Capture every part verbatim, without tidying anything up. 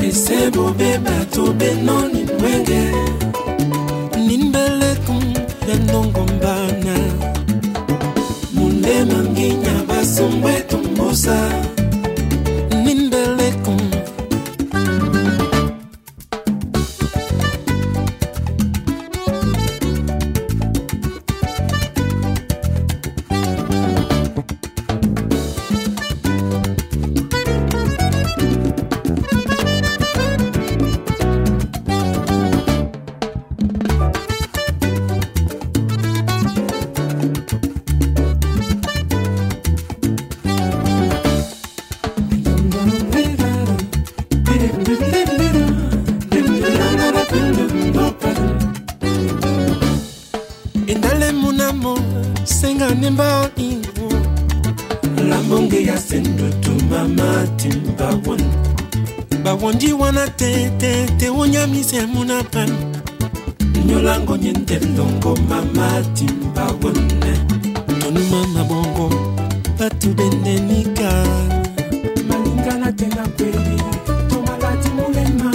Maisebo beba to benon in wenge Nimbele kum yanongombana Munde manginya basumwe tumbosa Nimbele kum Nimba ingo La monge ya sendo tu mama timba won Ba wonji wana te te te wonya mise muna pan Nyolango nyente longo mama timba won Tonu mama bongo Patu bende nika Malinga na tena kweli Tomalati mulema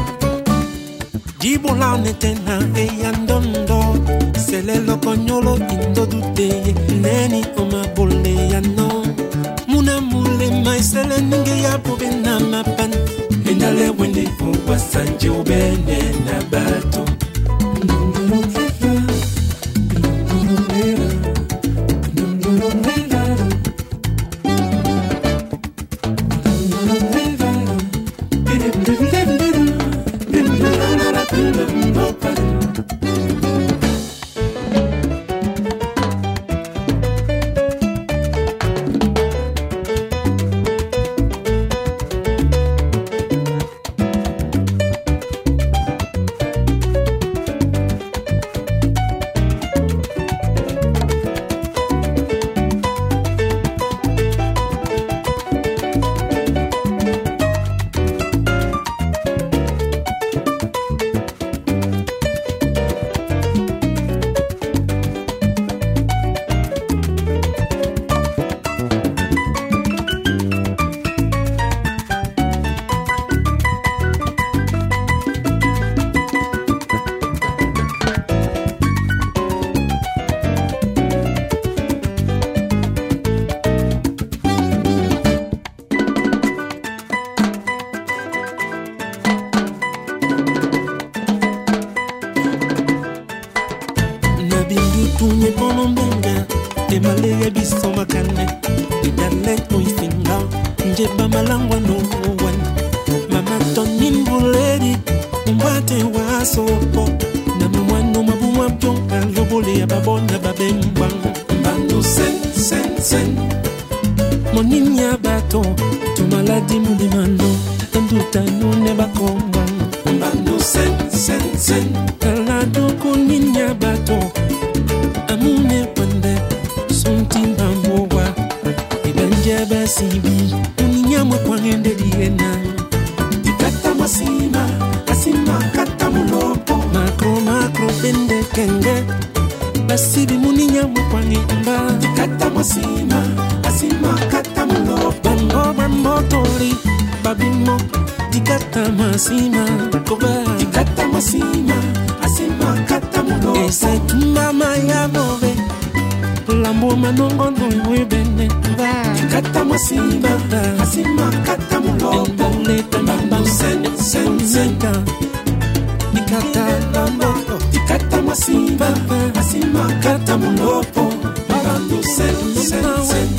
Jibo la netena eyandondo Sele lo konyolo indo dute Neni oma bole ya no Muna mule mai sele ninge ya pobe na mapan Endale wende uwa sanje ubene na bato Ndunduru keva Ndunduru lera Ndunduru lera Ndunduru lera Ndunduru lera Ndunduru lera Tunye kono mbenga E maleye biso makane E dale oisinga Nje bama langwa no wan Mama tonin buleri Mbate wa sopo Na mwano mabuma bjonga Lobole ya babona babembang Mbando sen sen sen Moninya bato Tumaladi mulimano Enduta nune bakombang Mbando sen sen sen Kalado kuninya bato Amune pande Sunti mbowa Ibanje basibi Uninyamwe kwa ngende diena Tikata masima Asima kata mulopo Makro makro bende kenge Basibi muninyamwe kwa ngenda Tikata masima Asima kata mulopo Bango bambo tori Babimo Tikata masima Koba Tikata masima Asima kata mulopo Ese tumama ya bove Lambo manongo no webene Tikata masima Asima kata mulopo Embole Mambo sen sen sen Tikata lambo Tikata masima Asima kata mulopo Mambo sen sen sen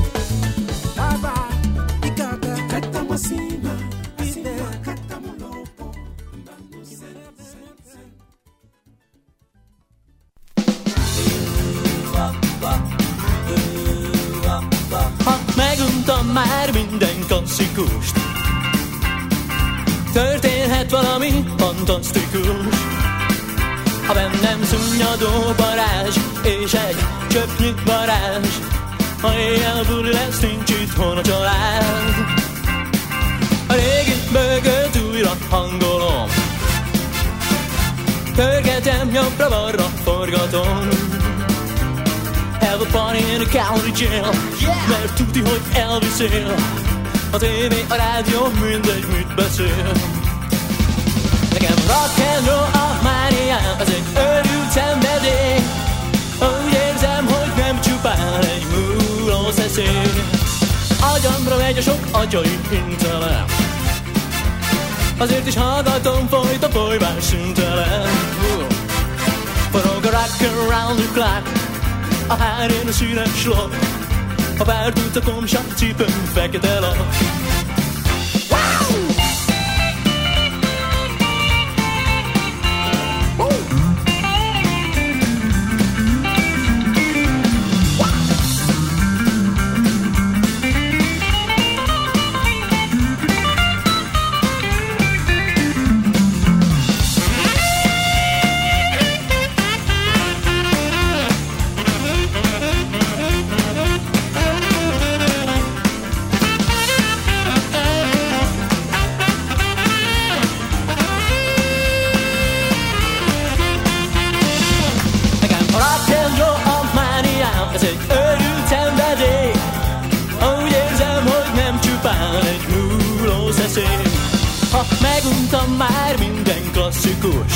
Tikata masima Asima kata mulopo Mambo sen sen sen Ha meguntam már minden klasszikus Történhet valami fantasztikus Ha bennem szunnyadó varázs És egy csöpnyi varázs Ha éjjel buli lesz, nincs itthon a család A régi bögöt újra hangolom Törgetem jobbra-balra, forgatom Have a party in a county jail, yeah. Mert tuti, hogy elviszél A tévé, a rádió, mindegy, mit beszél rock and roll a mániám, ez egy őrült szenvedély. Úgy érzem, hogy nem csupán egy múló szeszély. Agyamra megy a sok agyai intellekt, azért is hallgatom folyt a folyvás szüntelen. Forog a rock around the clock, a hárén a színes lap, a bártút a komsát cipőm fekete lap. Meguntam már minden klasszikus,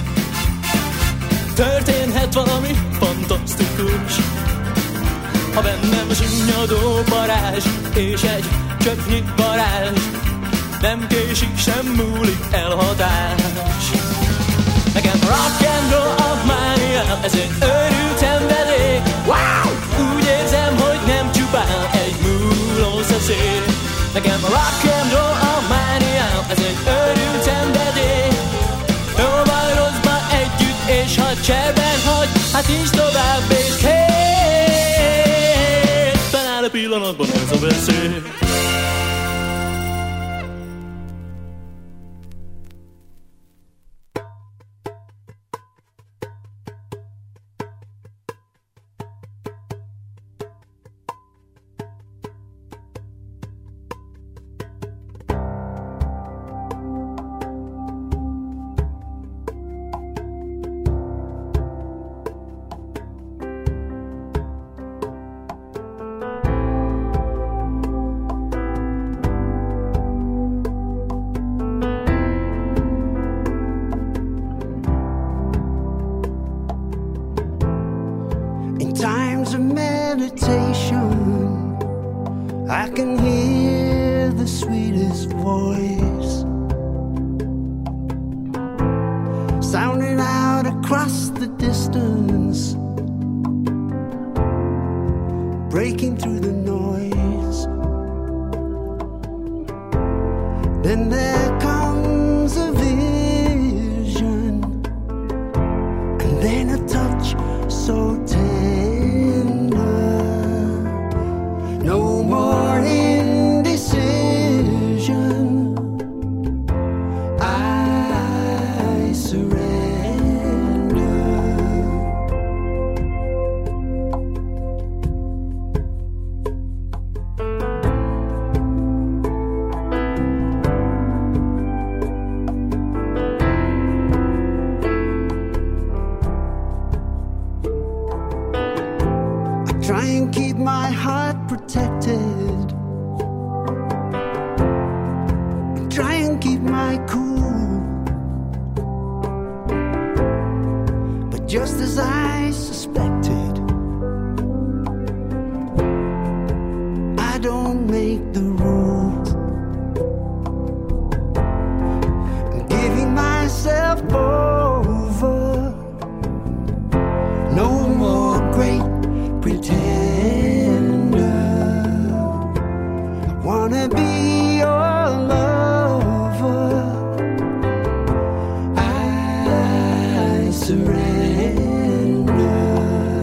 történhet valami fantasztikus. Ha bennem zsúnyadó parázs és egy csöpnyi varázs, nem késik, sem múlik elhatás. Nekem rock and roll a mániám, ez egy őrült szenvedély. Wow! Úgy érzem, hogy nem csupán egy múló szeszély. Nekem rock and roll a mániám, ez egy őrült szenvedély. Jó baj, rosszba együtt, és ha cserben hagy, hát nincs tovább, és kész. Feláll a pillanatban ez a veszély. I can hear the sweetest voice sounding out across the distance, breaking through the noise. Then there comes a vision, and then a touch so tender. No more indecision, I surrender. I try and keep my heart protected, try and keep my cool, but just as I suspected, I don't make the rules. I'm giving myself over, no more great pretender. I wanna be your lover, I surrender.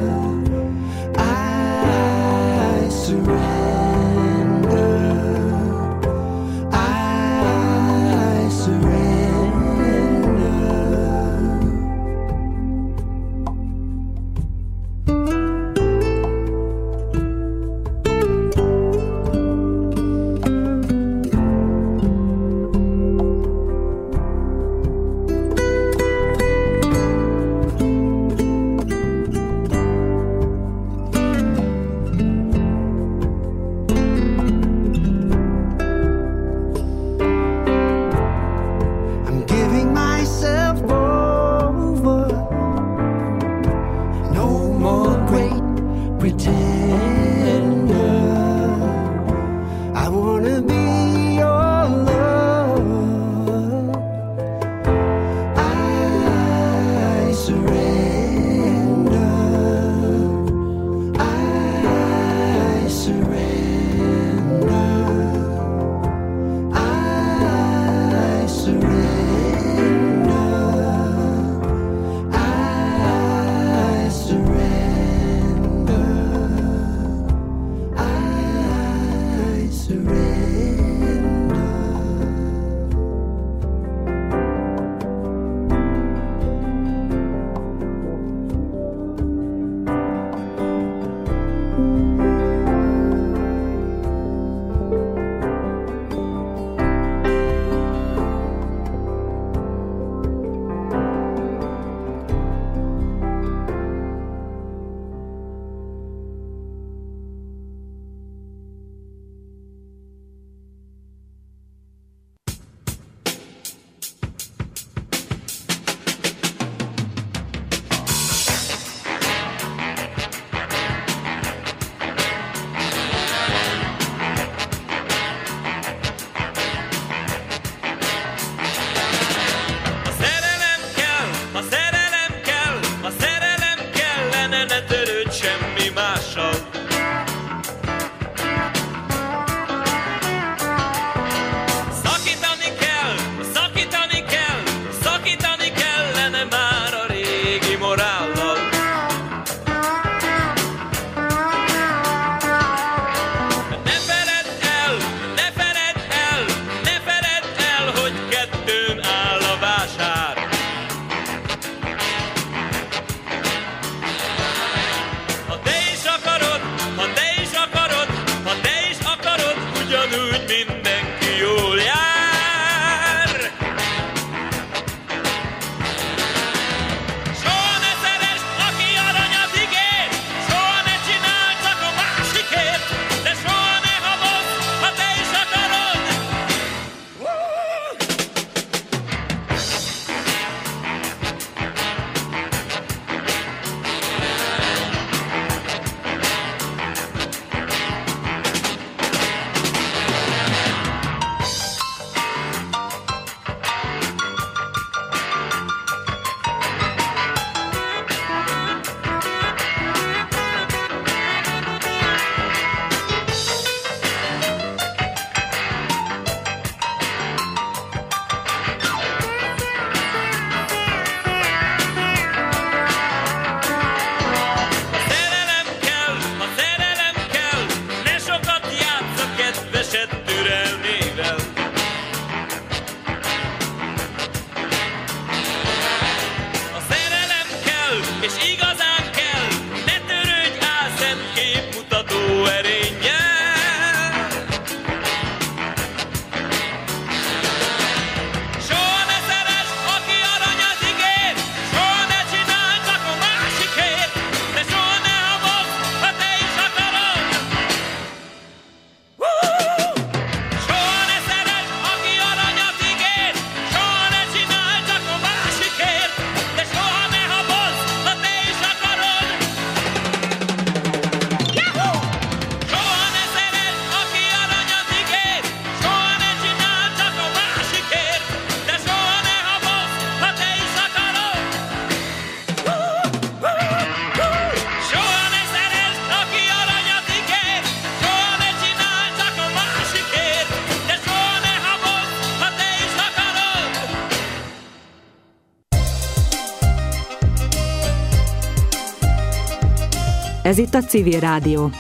Ez itt a Civil Rádió.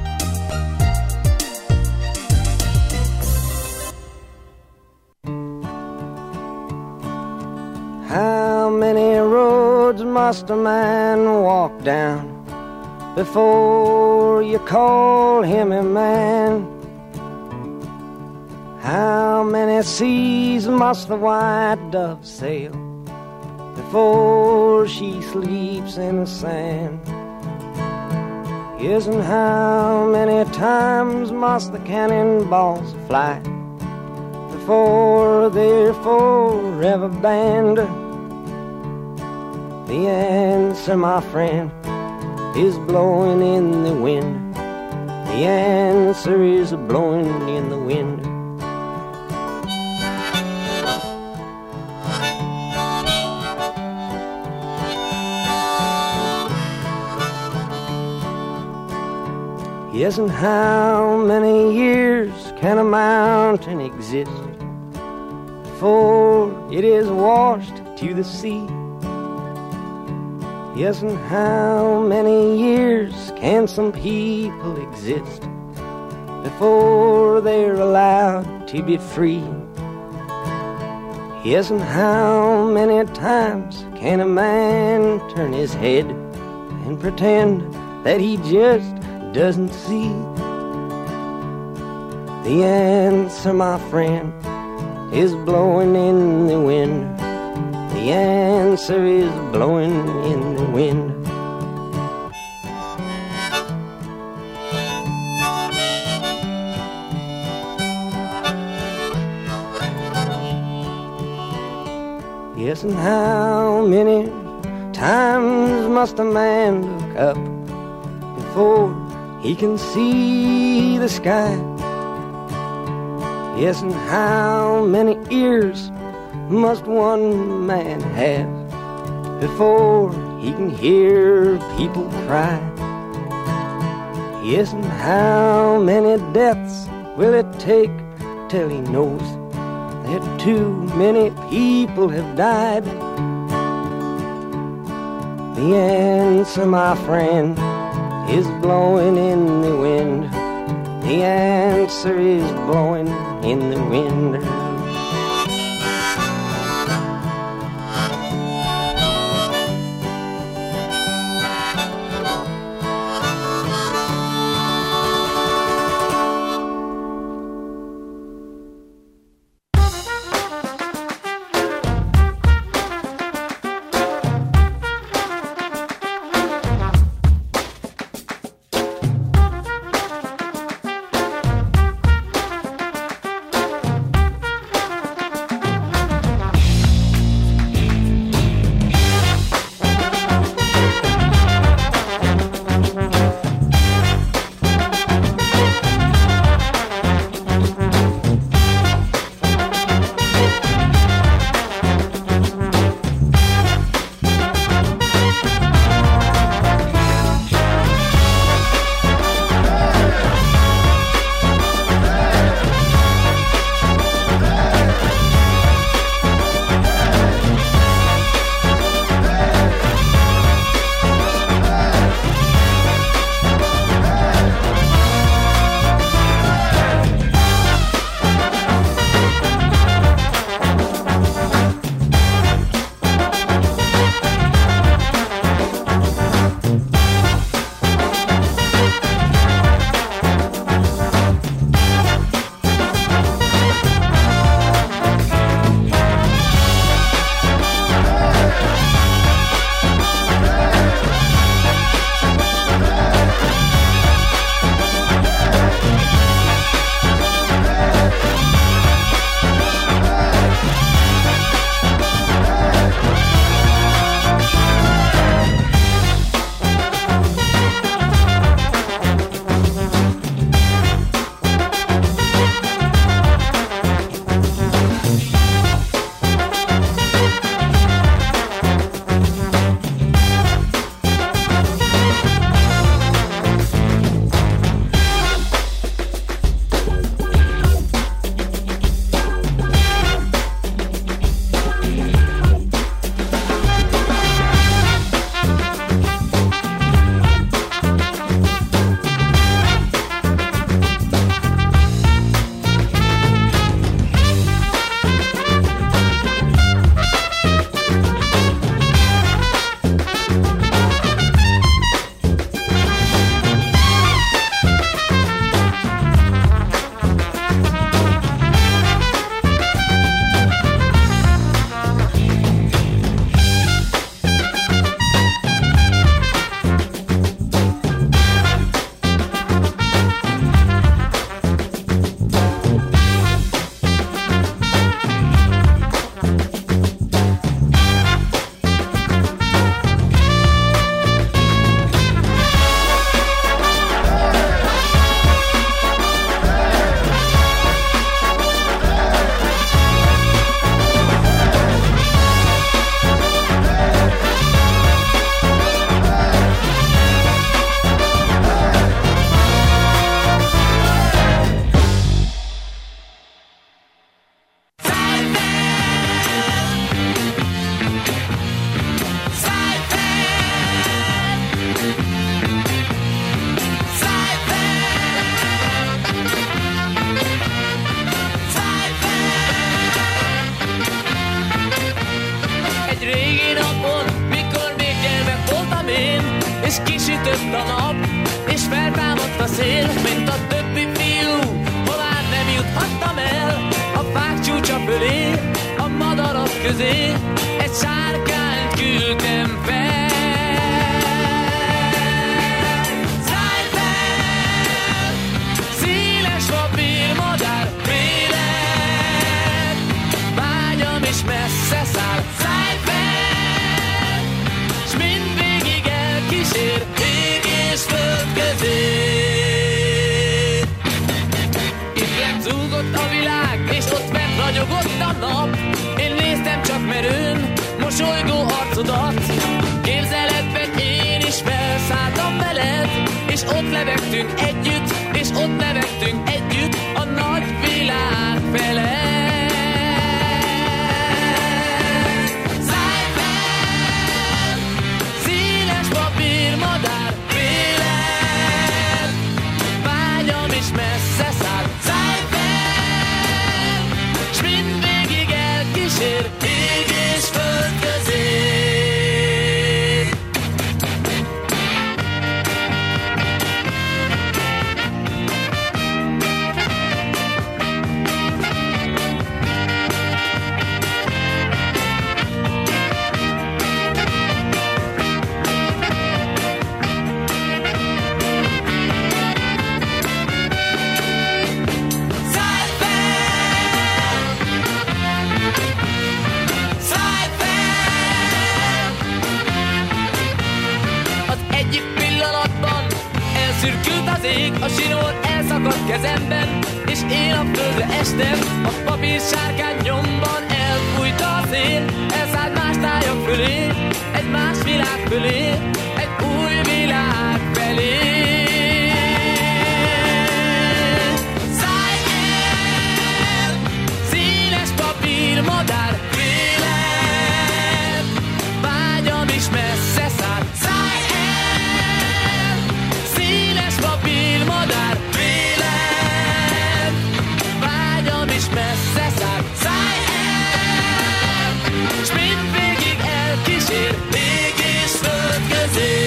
How many roads must a man walk down before you call him a man? How many seas must the white dove sail before she sleeps in the sand? Yes, and how many times must the cannonballs fly before they're forever banned? The answer, my friend, is blowing in the wind. The answer is blowing in the wind. Yes, and how many years can a mountain exist before it is washed to the sea? Yes, and how many years can some people exist before they're allowed to be free? Yes, and how many times can a man turn his head and pretend that he just doesn't see? The answer, my friend, is blowing in the wind. The answer is blowing in the wind. Yes, and how many times must a man look up before he can see the sky? Yes, and how many ears must one man have before he can hear people cry? Yes, and how many deaths will it take till he knows that too many people have died? The answer, my friend, is blowing in the wind. The answer is blowing in the wind. Sütött a nap, és feltámadt a szél, mint a többi fiú, hová nem juthattam el. A fák csúcsa fölé, a madarak közé, egy sárkányt küldtem fel. Szállj fel, széles papírmadár, vélet, vágyam is messze száll. Szállj fel, s mindvégig elkísér, ég és föld közé. Itt lemzúgott a világ, és ott bent ragyogott a nap. Én néztem csak merőn, mosolygó arcodat. Képzeletben én is felszálltam veled, és ott lebegtünk együtt, és ott lebegtünk együtt a nagy világ felett. Szállj fel, színes papírmadár, vélet, vágyam is messze száll. Szállj fel, s mindvégig elkísér, ég és föld közé. Szállj fel, szállj fel. Az egyik pillanatban elszürkült az ég, a zsinór elszakadt kezemben, és én a földre estem. A papír sárkány nyomban elfújta a szél, elszállt más tájak fölé, egy más világ fölé, egy új világ felé. Szállj el, színes papírmadár, vélet, vágyam is messze száll. Szállj el, színes papírmadár, vélet, vágyam is messze száll. Szállj el, s mindvégig elkísér, ég és föld közé.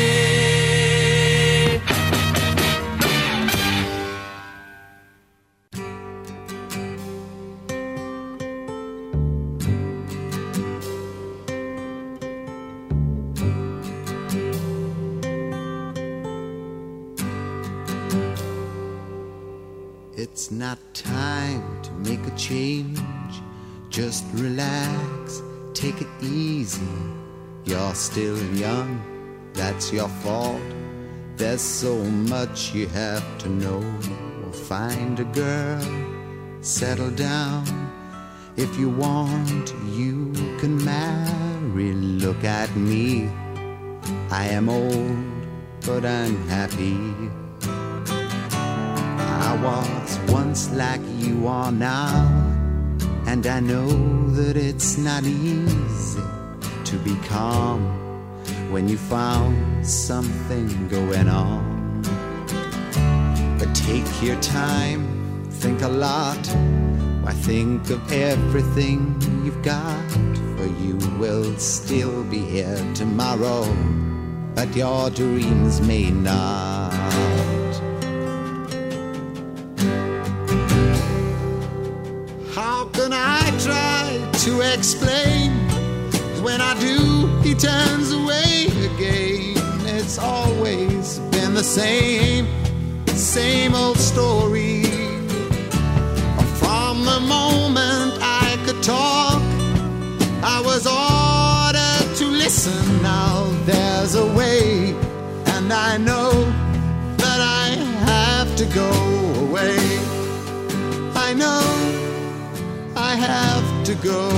It's not time to make a change. Just relax, take it easy. You're still young, that's your fault. There's so much you have to know. Find a girl, settle down. If you want, you can marry. Look at me, I am old, but I'm happy. I was once like you are now, and I know that it's not easy to be calm when you found something going on. But take your time, think a lot. Why, think of everything you've got, for you will still be here tomorrow, but your dreams may not. How can I try to explain? When I do, he turns away again. It's always been the same, same old story. From the moment I could talk, I was ordered to listen. Now there's a way, and I know that I have to go away. I know I have to go.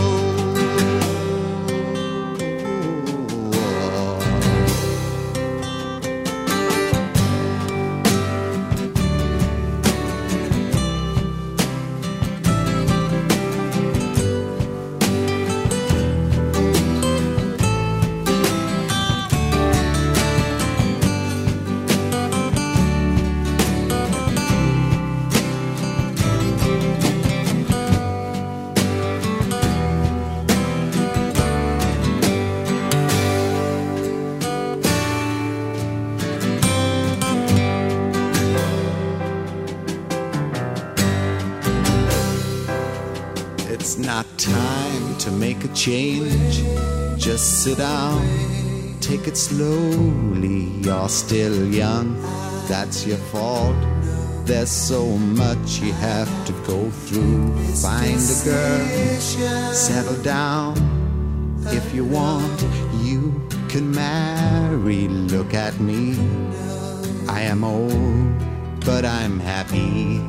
to make a change, just sit down, take it slowly. You're still young, that's your fault. There's so much you have to go through. Find a girl, settle down. If you want, you can marry. Look at me, I am old, but I'm happy.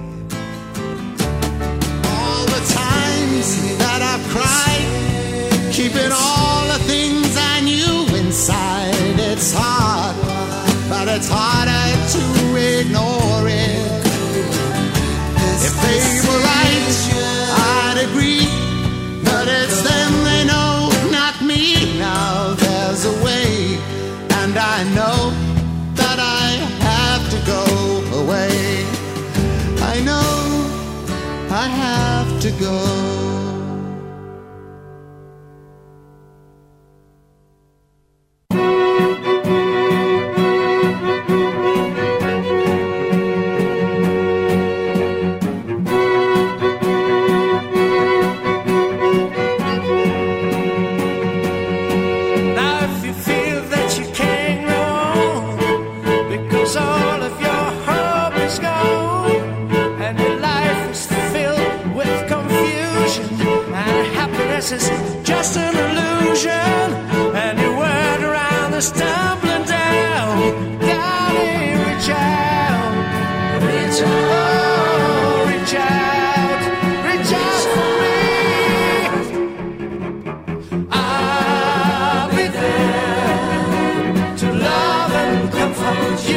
All the times that I've cried, keeping all the things I knew inside. It's hard, but it's harder to ignore it. If they were right, I'd agree, but it's them they know, not me. Now there's a way, and I know that I have to go away. I know I have to go. Is just an illusion, and your word around is tumbling down. Gotta reach out, reach out, reach out, reach out for me. I'll be there to love and comfort you.